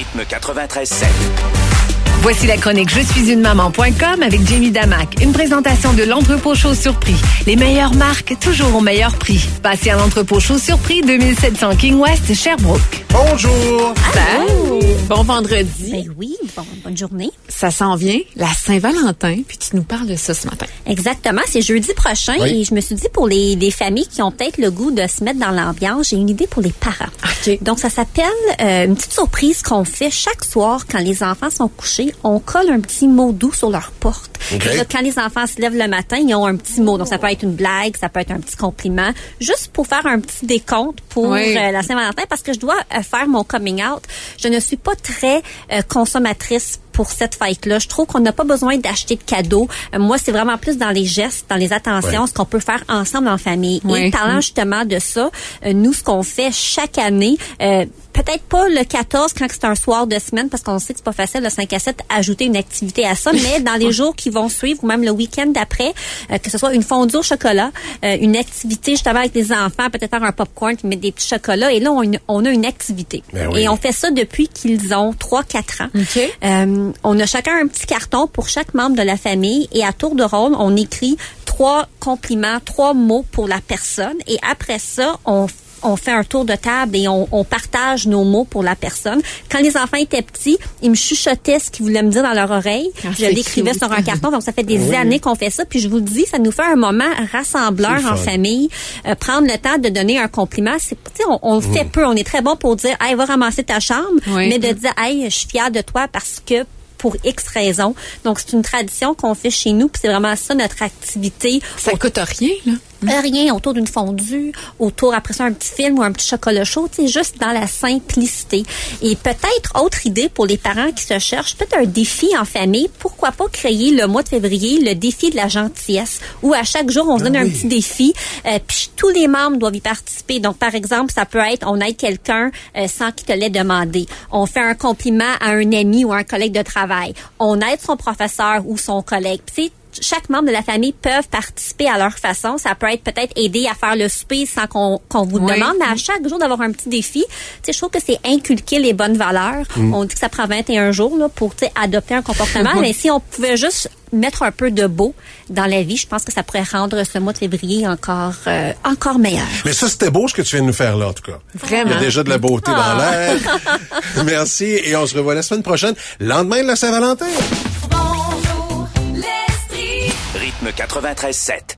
Rythme 93.7. Voici la chronique Je suis une maman.com avec Jamie Damac. Une présentation de l'Entrepôt Chaud Surpris. Les meilleures marques, toujours au meilleur prix. Passez à l'Entrepôt Chaud Surpris, 2700 King West, Sherbrooke. Bonjour! Allô. Bon vendredi. Ben oui, bonne journée. Ça s'en vient, la Saint-Valentin, puis tu nous parles de ça ce matin. Exactement, c'est jeudi prochain et je me suis dit pour les familles qui ont peut-être le goût de se mettre dans l'ambiance, j'ai une idée pour les parents. OK. Donc ça s'appelle une petite surprise qu'on fait chaque soir quand les enfants sont couchés. On colle un petit mot doux sur leur porte. Okay. Là, quand les enfants se lèvent le matin, ils ont un petit mot. Donc ça peut être une blague, ça peut être un petit compliment, juste pour faire un petit décompte pour la Saint-Valentin parce que je dois faire mon coming out. Je ne suis pas très consommatrice pour cette fête-là. Je trouve qu'on n'a pas besoin d'acheter de cadeaux. Moi, c'est vraiment plus dans les gestes, dans les attentions, ce qu'on peut faire ensemble en famille. Et parlant justement de ça, nous, ce qu'on fait chaque année, peut-être pas le 14 quand c'est un soir de semaine, parce qu'on sait que c'est pas facile, le 5 à 7, ajouter une activité à ça, mais dans les jours qui vont suivre, ou même le week-end d'après, que ce soit une fondue au chocolat, une activité justement avec les enfants, peut-être faire un popcorn, puis mettre des petits chocolats, et là, on a une activité. Ben oui. Et on fait ça depuis qu'ils ont 3-4 ans. Okay. On a chacun un petit carton pour chaque membre de la famille et à tour de rôle, on écrit 3 compliments, 3 mots pour la personne et après ça, on fait un tour de table et on partage nos mots pour la personne. Quand les enfants étaient petits, ils me chuchotaient ce qu'ils voulaient me dire dans leur oreille. Je l'écrivais sur un carton. Donc, ça fait des années qu'on fait ça. Puis, je vous le dis, ça nous fait un moment rassembleur en famille. Prendre le temps de donner un compliment. On le fait peu. On est très bon pour dire, hey, va ramasser ta chambre. Mais de dire, hey, je suis fière de toi parce que pour X raisons. Donc, c'est une tradition qu'on fait chez nous, puis c'est vraiment ça, notre activité. Ça coûte rien, là? Rien, autour d'une fondue, autour, après ça, un petit film ou un petit chocolat chaud, tu sais, juste dans la simplicité. Et peut-être, autre idée pour les parents qui se cherchent, peut-être un défi en famille. Pourquoi pas créer le mois de février le défi de la gentillesse, où à chaque jour, on se donne un petit défi, puis tous les membres doivent y participer. Donc, par exemple, ça peut être, on aide quelqu'un sans qu'il te l'ait demandé. On fait un compliment à un ami ou à un collègue de travail. On aide son professeur ou son collègue. Tu sais, chaque membre de la famille peuvent participer à leur façon. Ça peut être peut-être aider à faire le souper sans qu'on vous demande, mais à chaque jour d'avoir un petit défi. Tu sais, je trouve que c'est inculquer les bonnes valeurs. On dit que ça prend 21 jours là, pour adopter un comportement, mais si on pouvait juste mettre un peu de beau dans la vie, je pense que ça pourrait rendre ce mois de février encore meilleur. Mais ça, c'était beau ce que tu viens de nous faire là, en tout cas. Vraiment. Il y a déjà de la beauté dans l'air. Merci et on se revoit la semaine prochaine, lendemain de la Saint-Valentin. Rythme 93.7.